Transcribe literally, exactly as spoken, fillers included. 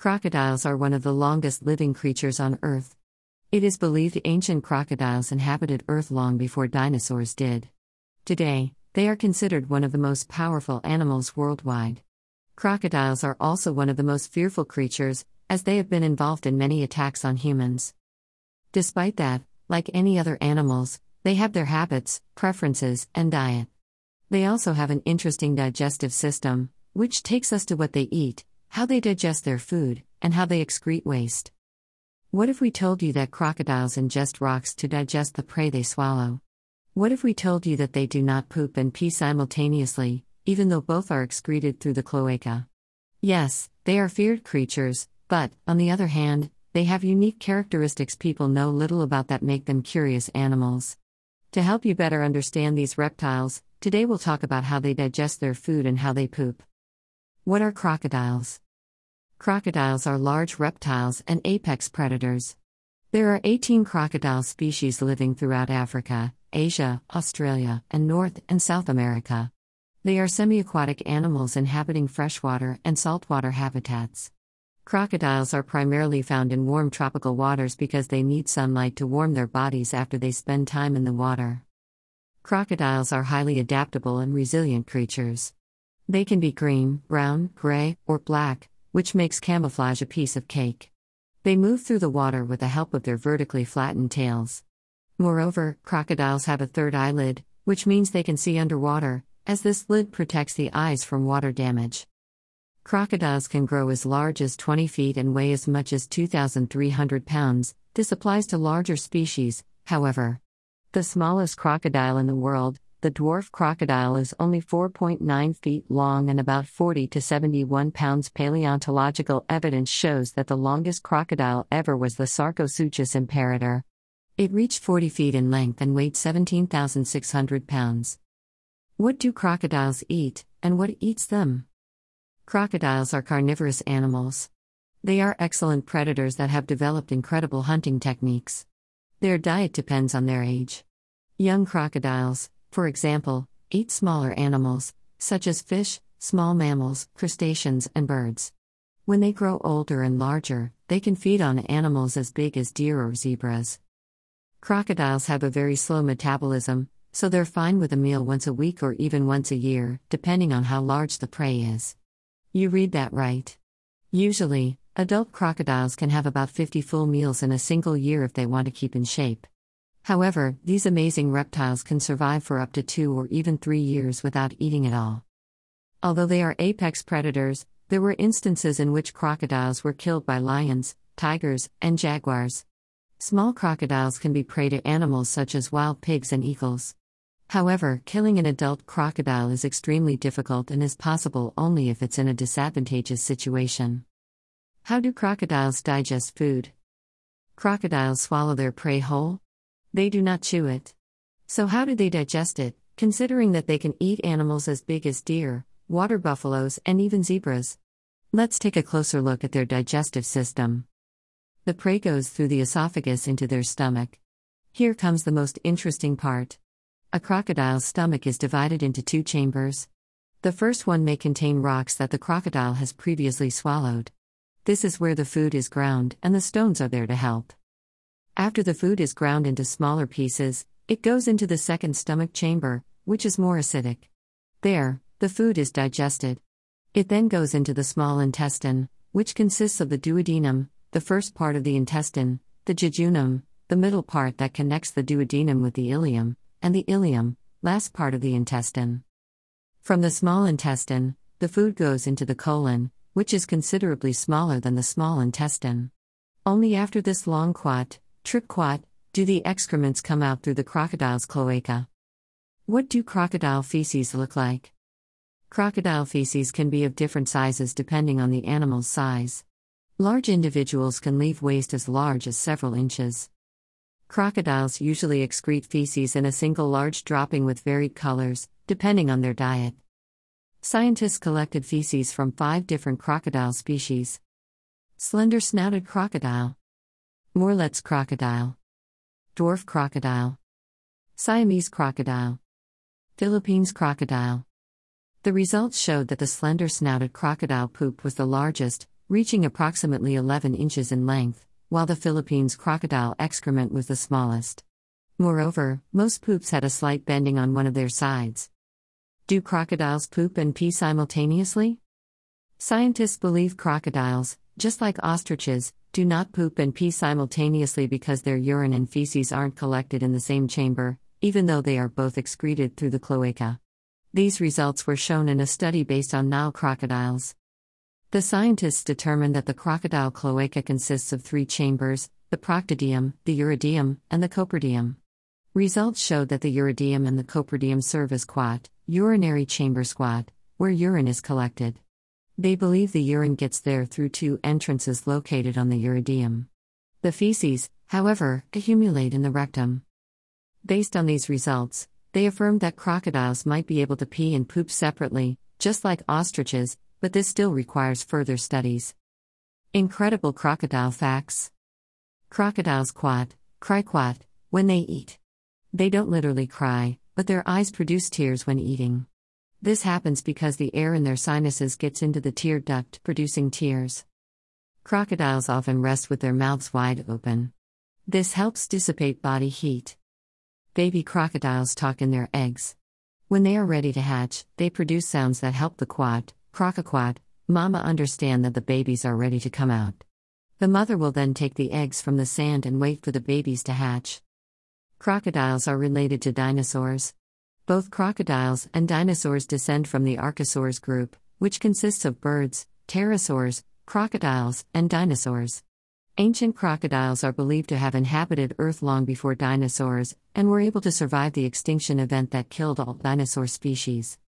Crocodiles are one of the longest living creatures on Earth. It is believed ancient crocodiles inhabited Earth long before dinosaurs did. Today, they are considered one of the most powerful animals worldwide. Crocodiles are also one of the most fearful creatures, as they have been involved in many attacks on humans. Despite that, like any other animals, they have their habits, preferences, and diet. They also have an interesting digestive system, which takes us to what they eat, how they digest their food, and how they excrete waste. What if we told you that crocodiles ingest rocks to digest the prey they swallow? What if we told you that they do not poop and pee simultaneously, even though both are excreted through the cloaca? Yes, they are feared creatures, but, on the other hand, they have unique characteristics people know little about that make them curious animals. To help you better understand these reptiles, today we'll talk about how they digest their food and how they poop. What are crocodiles? Crocodiles are large reptiles and apex predators. There are eighteen crocodile species living throughout Africa, Asia, Australia, and North and South America. They are semi-aquatic animals inhabiting freshwater and saltwater habitats. Crocodiles are primarily found in warm tropical waters because they need sunlight to warm their bodies after they spend time in the water. Crocodiles are highly adaptable and resilient creatures. They can be green, brown, gray, or black, which makes camouflage a piece of cake. They move through the water with the help of their vertically flattened tails. Moreover, crocodiles have a third eyelid, which means they can see underwater, as this lid protects the eyes from water damage. Crocodiles can grow as large as twenty feet and weigh as much as two thousand three hundred pounds. This applies to larger species, however. The smallest crocodile in the world, the dwarf crocodile, is only four point nine feet long and about forty to seventy-one pounds. Paleontological evidence shows that the longest crocodile ever was the Sarcosuchus imperator. It reached forty feet in length and weighed seventeen thousand six hundred pounds. What do crocodiles eat, and what eats them? Crocodiles are carnivorous animals. They are excellent predators that have developed incredible hunting techniques. Their diet depends on their age. Young crocodiles, for example, eat smaller animals, such as fish, small mammals, crustaceans, and birds. When they grow older and larger, they can feed on animals as big as deer or zebras. Crocodiles have a very slow metabolism, so they're fine with a meal once a week or even once a year, depending on how large the prey is. You read that right. Usually, adult crocodiles can have about fifty full meals in a single year if they want to keep in shape. However, these amazing reptiles can survive for up to two or even three years without eating at all. Although they are apex predators, there were instances in which crocodiles were killed by lions, tigers, and jaguars. Small crocodiles can be prey to animals such as wild pigs and eagles. However, killing an adult crocodile is extremely difficult and is possible only if it's in a disadvantageous situation. How do crocodiles digest food? Crocodiles swallow their prey whole. They do not chew it. So how do they digest it, considering that they can eat animals as big as deer, water buffaloes, and even zebras? Let's take a closer look at their digestive system. The prey goes through the esophagus into their stomach. Here comes the most interesting part. A crocodile's stomach is divided into two chambers. The first one may contain rocks that the crocodile has previously swallowed. This is where the food is ground, and the stones are there to help. After the food is ground into smaller pieces, it goes into the second stomach chamber, which is more acidic. There, the food is digested. It then goes into the small intestine, which consists of the duodenum, the first part of the intestine, the jejunum, the middle part that connects the duodenum with the ileum, and the ileum, last part of the intestine. From the small intestine, the food goes into the colon, which is considerably smaller than the small intestine. Only after this long quat, triquat, do the excrements come out through the crocodile's cloaca. What do crocodile feces look like? Crocodile feces can be of different sizes depending on the animal's size. Large individuals can leave waste as large as several inches. Crocodiles usually excrete feces in a single large dropping with varied colors, depending on their diet. Scientists collected feces from five different crocodile species. Slender-snouted crocodile, Morlet's crocodile, dwarf crocodile, Siamese crocodile, Philippines crocodile. The results showed that the slender-snouted crocodile poop was the largest, reaching approximately eleven inches in length, while the Philippines crocodile excrement was the smallest. Moreover, most poops had a slight bending on one of their sides. Do crocodiles poop and pee simultaneously? Scientists believe crocodiles, just like ostriches, do not poop and pee simultaneously because their urine and feces aren't collected in the same chamber, even though they are both excreted through the cloaca. These results were shown in a study based on Nile crocodiles. The scientists determined that the crocodile cloaca consists of three chambers: the proctodeum, the urideum, and the coprodeum. Results showed that the urideum and the coprodeum serve as quat, urinary chamber squat, where urine is collected. They believe the urine gets there through two entrances located on the urideum. The feces, however, accumulate in the rectum. Based on these results, they affirmed that crocodiles might be able to pee and poop separately, just like ostriches, but this still requires further studies. Incredible crocodile facts. Crocodiles quat, cry quat, when they eat. They don't literally cry, but their eyes produce tears when eating. This happens because the air in their sinuses gets into the tear duct, producing tears. Crocodiles often rest with their mouths wide open. This helps dissipate body heat. Baby crocodiles talk in their eggs. When they are ready to hatch, they produce sounds that help the quat, crocoquat, mama understand that the babies are ready to come out. The mother will then take the eggs from the sand and wait for the babies to hatch. Crocodiles are related to dinosaurs. Both crocodiles and dinosaurs descend from the archosaurs group, which consists of birds, pterosaurs, crocodiles, and dinosaurs. Ancient crocodiles are believed to have inhabited Earth long before dinosaurs, and were able to survive the extinction event that killed all dinosaur species.